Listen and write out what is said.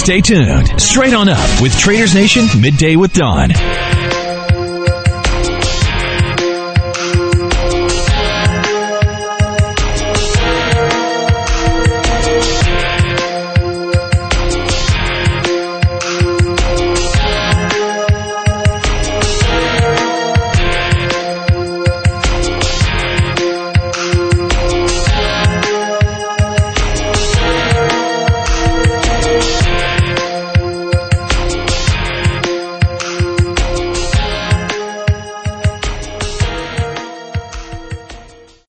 Stay tuned. Straight on up with Traders Nation Midday with Dawn.